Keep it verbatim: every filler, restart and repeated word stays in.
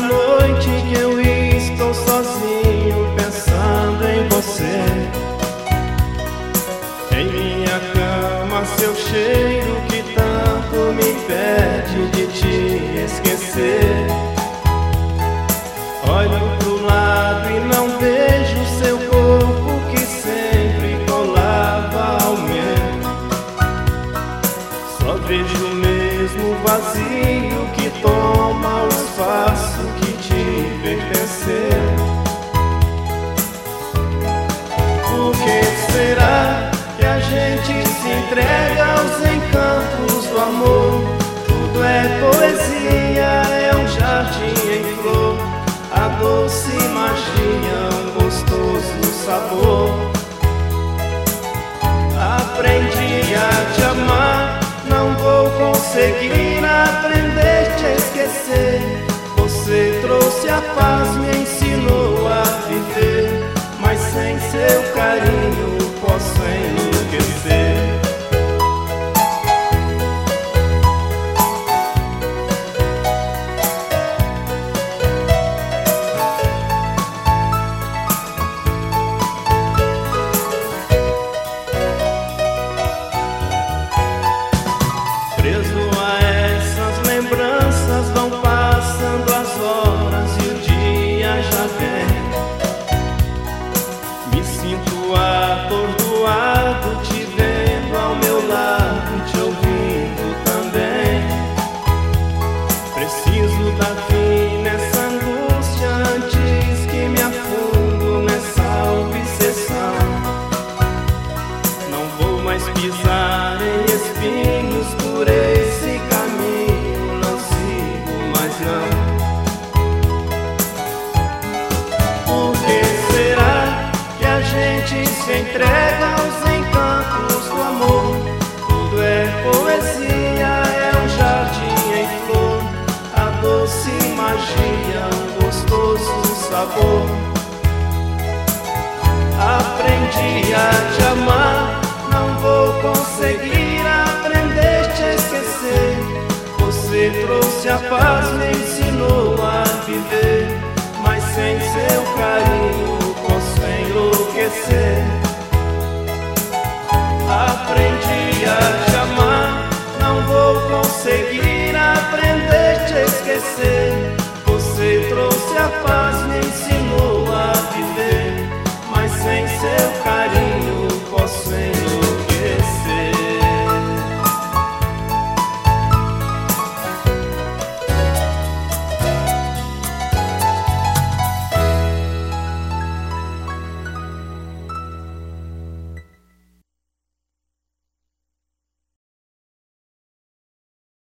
noite que eu estou sozinho pensando em você. Em minha cama seu cheiro que tanto me impede de te esquecer. Olho pro lado e não vejo seu corpo que sempre colava ao meu. Só vejo o mesmo vazio que toma o espaço que te pertenceu. Por que será que a gente se entrega aos encantos do amor? Tudo é poesia, é um jardim em flor, a doce magia, um gostoso sabor. Aprendi a te amar, não vou conseguir aprender a te esquecer. Você trouxe a paz, me ensinou a viver, mas sem seu carinho posso enlouquecer. Preso a essas lembranças, vão passando as horas e o dia já vem. Me sinto atordoado, te vendo ao meu lado, te ouvindo também. Preciso dar fim nessa angústia antes que me afundo nessa obsessão. Não vou mais pisar em espinhos, por esse caminho não sigo mais não. Por que será que a gente se entrega aos encantos do amor? Tudo é poesia, é um jardim em flor, a doce magia, um gostoso sabor. Aprendi a te amar, não vou conseguir aprender a te esquecer. Você trouxe a paz, me ensinou a viver, mas sem seu carinho posso enlouquecer. Aprendi a te amar, não vou conseguir aprender a te esquecer. Você trouxe a paz,